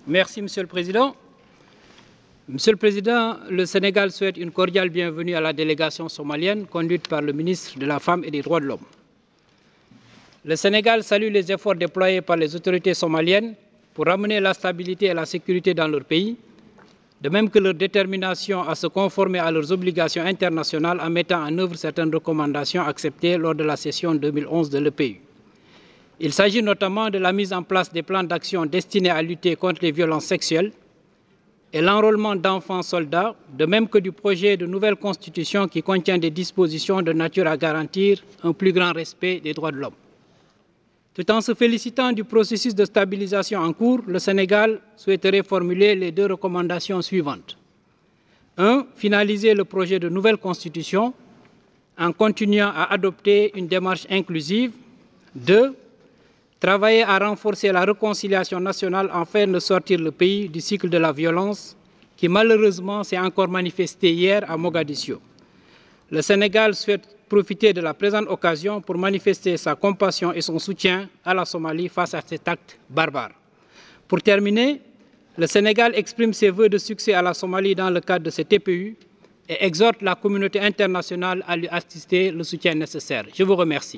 Merci, Monsieur le Président. Monsieur le Président, le Sénégal souhaite une cordiale bienvenue à la délégation somalienne conduite par le ministre de la Femme et des Droits de l'Homme. Le Sénégal salue les efforts déployés par les autorités somaliennes pour ramener la stabilité et la sécurité dans leur pays, de même que leur détermination à se conformer à leurs obligations internationales en mettant en œuvre certaines recommandations acceptées lors de la session 2011 de l'EPU. Il s'agit notamment de la mise en place des plans d'action destinés à lutter contre les violences sexuelles et l'enrôlement d'enfants soldats, de même que du projet de nouvelle constitution qui contient des dispositions de nature à garantir un plus grand respect des droits de l'homme. Tout en se félicitant du processus de stabilisation en cours, le Sénégal souhaiterait formuler les deux recommandations suivantes. 1. Finaliser le projet de nouvelle constitution en continuant à adopter une démarche inclusive. 2. Travailler à renforcer la réconciliation nationale afin de sortir le pays du cycle de la violence qui malheureusement s'est encore manifesté hier à Mogadiscio. Le Sénégal souhaite profiter de la présente occasion pour manifester sa compassion et son soutien à la Somalie face à cet acte barbare. Pour terminer, le Sénégal exprime ses vœux de succès à la Somalie dans le cadre de cette TPU et exhorte la communauté internationale à lui assister le soutien nécessaire. Je vous remercie.